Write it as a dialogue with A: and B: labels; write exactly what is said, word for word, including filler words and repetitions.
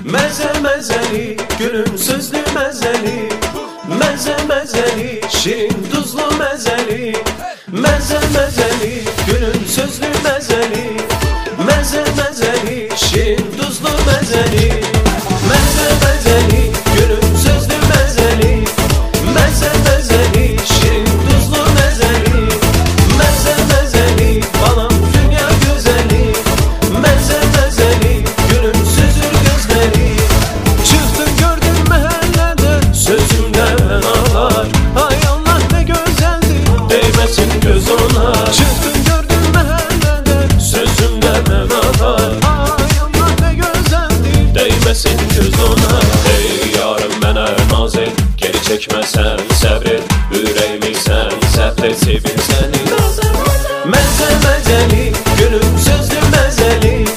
A: Meze mezeli, gülüm sözlü mezeli. Meze mezeli, şirin tuzlu mezeli. Meze mezeli, gülüm sözlü mezeli. Meze mezeli, şirin tuzlu mezeli. Meze mezeli, gülüm sözlü mezeli. Meze mezeli, şirin tuzlu mezeli. Meze mezeli, balam dünya güzeli. Meze mezeli, gülüm süzür gözleri. Çıktım gördüm mahallede, sözümden ağlar. Hay Allah ne güzeldi, değmesin göz ona. Çıktım gördüm mahallede, sözümden ağlar. Hay Allah ne güzeldi, değmesin göz ona. Ey yarım mənə naz et, geri çekmesen sabret. Yüreğimi sen sabret, sevim seni. Meze mezeli, gülüm sözlü mezeli.